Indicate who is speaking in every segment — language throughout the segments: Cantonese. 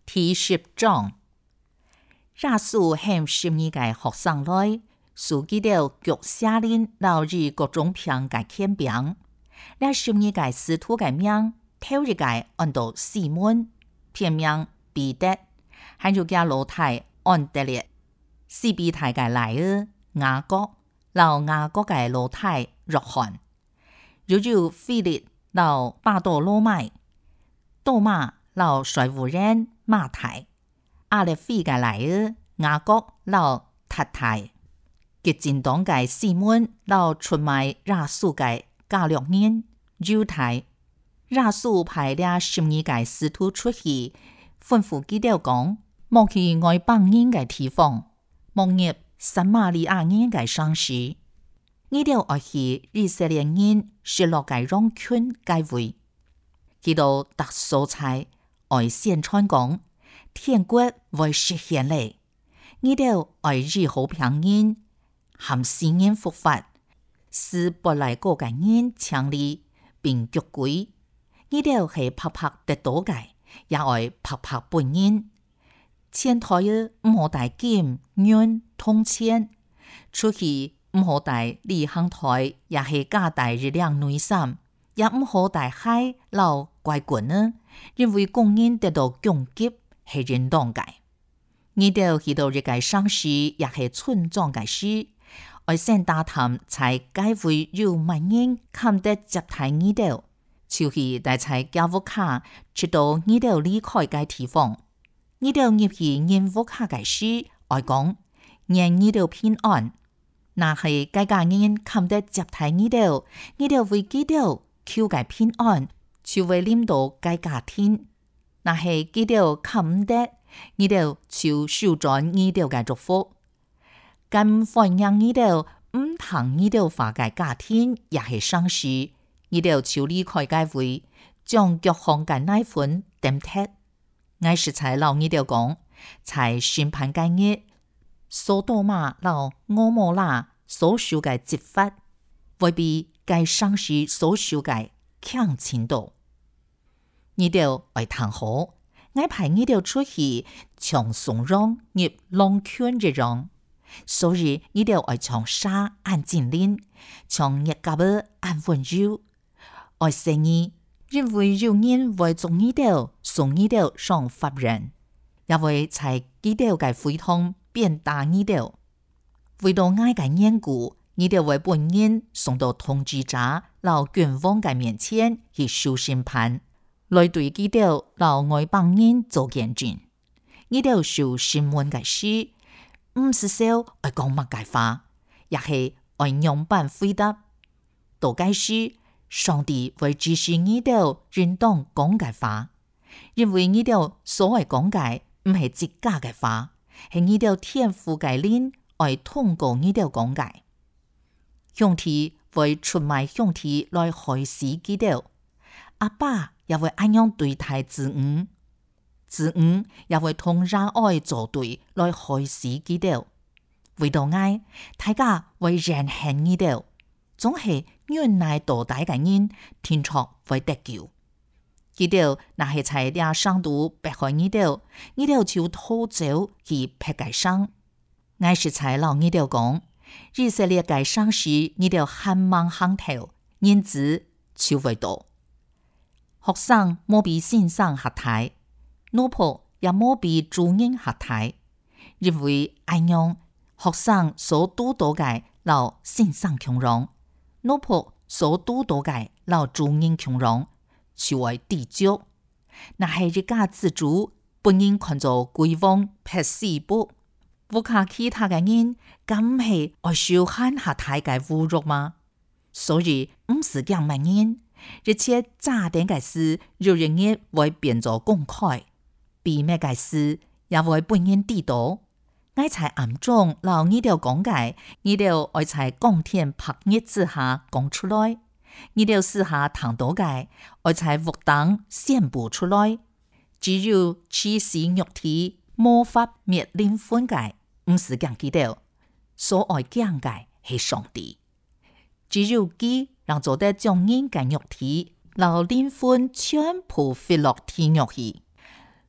Speaker 1: 第10章。耶穌向12個學生來，書記了腳下令老日各種評個權柄。那12個使徒個名，頭一個按到西門，片名彼得，還有個老太安德烈，西庇太個來兒雅各，老雅各個老太約翰，又有腓力老巴多羅買，多馬老稅務人馬太，阿勒腓個來兒雅各老太太，革進黨個西門老出賣耶穌個加略人猶太。耶穌派了12個使徒出去，吩咐佢哋講，莫去外邦人個地方，莫入撒瑪利亞人個城市，你哋要去以色列人失落個榮圈個位。佢到特所在愛宣傳講，天國會實現咧，你哋愛日好平安，含世人復活，使本來個個人強力並腳歸。你哋係拍拍得到嘅，也愛拍拍本人。前台唔好帶金銀銅錢，出去唔好帶禮行台，也係假帶日亮內衫，也唔好帶海老怪棍呢，因為工人得到供給係認同嘅。你哋去到一個城市，也係村莊嘅事，愛先打探才解會有乜人看得接待你哋。就是帶在教務卡，直到你哋離開個地方，你哋入去任務卡個時，愛講，願你哋平安。那係個個人看得接待你哋，你哋會記得求個平安，就會領到個家庭。那係記得看唔得，你哋就收轉你哋個祝福。咁歡迎你哋唔談你哋話個家庭，也係喪事。你哋就離開個位，將各項嘅奶粉點剔。我是才老你哋講，才審判個日，所多瑪老俄摩拉所受嘅責罰，會比該喪事所受嘅強程度。你哋愛談好，我派你哋出去，從松茸入龍圈一樣，所以你哋愛從沙按精靈，從日甲兒按溫柔。愛生意，因為有人會從你哋送你哋上法院，也會在你哋嘅會堂鞭打你哋。為到愛嘅緣故，你哋會本人送到統治者老君王嘅面前去受審判，來對你哋老外邦人做見證。你哋受審問嘅事，唔是說愛講乜嘅話，也係愛樣板回答。到該時，上帝會指示你哋認當講嘅話，因為你哋所謂講嘅唔係自家嘅話，係你哋天父嘅靈愛通過你哋講嘅。上帝會出賣上帝來害死你哋，阿爸也會按樣對待子女，子女也會同熱愛作對來害死你哋。為到愛，大家會怨恨你哋。總係原來多大嘅人天錯會得救，佢哋那係在啲上度迫害你哋，你哋就逃走去迫害上。我是在老你哋講，以色列嘅上時，你哋喊忙行頭，因此就會到。學生莫比先生下台，奴僕也莫比主人下台，因為按樣學生所讀到嘅老先生強榮。奴僕所讀到嘅老主人強榮，就會地足。那係一家之主，本人看做貴王撇死卜，無卡其他嘅人，咁係愛受漢下太嘅侮辱嗎？所以唔是咁乜人，而且炸彈嘅事，有人亦會變做公開，秘密嘅事也會本人知道。我才暗中老你哋講解，你哋愛在光天白日之下講出來，你哋私下談到嘅，愛在活當宣布出來。只有此時肉體無法滅靈魂嘅，唔是講佢哋所愛講嘅係上帝。只有佢讓做得將人嘅肉體、老靈魂全部飛落天獄去。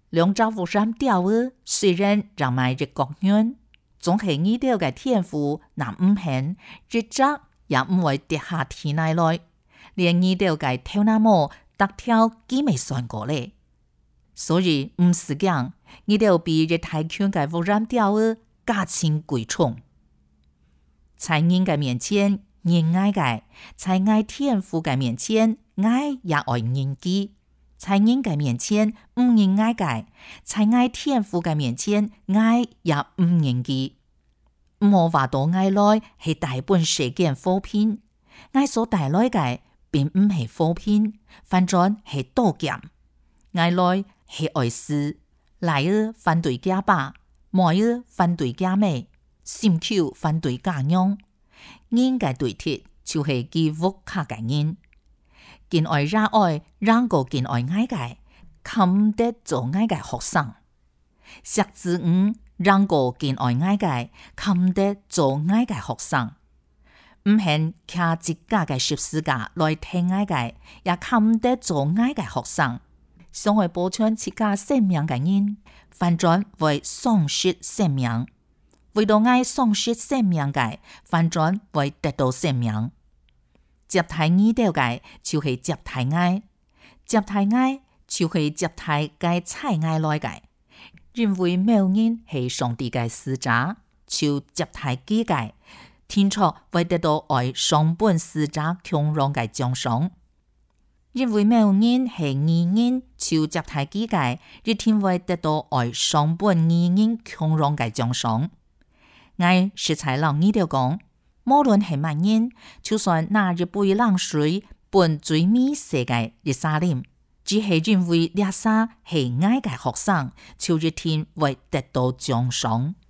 Speaker 1: 兩隻福山釣魚雖然人賣日國遠，總係遇到嘅天賦若唔行，日則也唔會跌下天內來，連遇到嘅跳那麼得跳幾未算過咧。所以唔是講遇到比日太強嘅福山釣魚價錢貴重。在人嘅面前，人愛嘅；在愛天賦嘅面前，愛也愛人機；在人嘅面前，唔人愛嘅；在愛天賦嘅面前，愛也唔人機。唔好話到愛來係大本世間貨品，愛所帶來嘅並唔係貨品，反轉係刀劍。愛來係愛事，來而反對假把，來而反對假美，心口反對假樣。人嘅對鐵就係基福卡嘅人，見愛讓愛，讓個見愛愛嘅，冚唔得做愛嘅學生。石子五讓個見愛愛嘅，冚唔得做愛嘅學生。唔係卡自家嘅十字架來聽愛嘅，也冚唔得做愛嘅學生。想為保存自家生命嘅人，反轉為喪失生命。為到愛喪失生命嘅，反轉為得到生命。接待遇到嘅就係接待愛，接待愛就係接待該采愛來嘅。認為某人係上帝嘅使者，就接待佢嘅，天初為得到愛上本使者強榮嘅獎賞。認為某人係義人，就接待佢嘅，一天會得到愛上本義人強榮嘅獎賞。愛是才讓你哋講，無論係乜人，就算那一杯冷水本最美世界一沙啉，只係認為呢沙係愛嘅學生，就一天會得到獎賞。